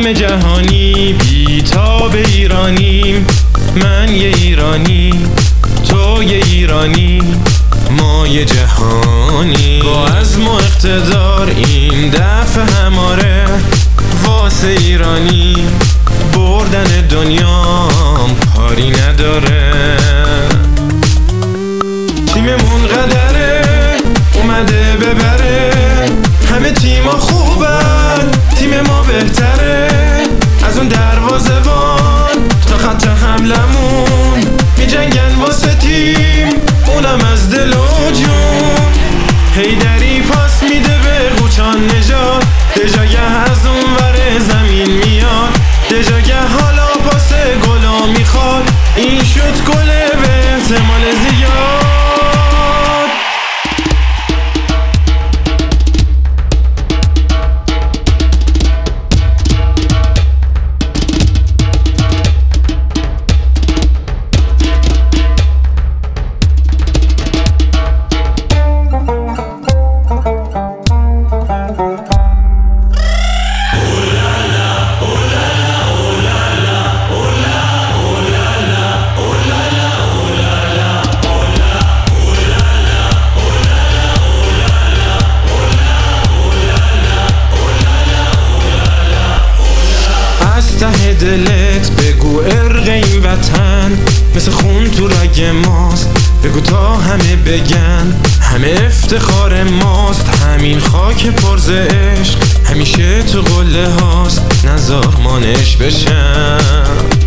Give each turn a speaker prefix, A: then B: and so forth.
A: همه جهانی بی‌تاب ایرانیم. من یه ایرانی، تو یه ایرانی، ما یه جهانی. با عزم و اقتدار این دفعه هماره واسه ایرانی. بردن دنیام کاری نداره. تیممون قدره اومده ببره. همه تیما خوبن، تیم ما بهتره. از اون دروازه‌بان تا خط حملمون میجنگن واسه تیم، اونم از دل و جون. حیدری پاس میده به قوچان نژاد، دژاگه از اون ور زمین میاد. دژاگه حالا پاس گلا میخواد، این شد گله به احتمال زیاد. ته دلت بگو ارق این وطن مثل خون تو رگ ماست. بگو تا همه بگن همه افتخار ماست. همین خاک پرز عشق همیشه تو قله هاست، نذار مانش بشن.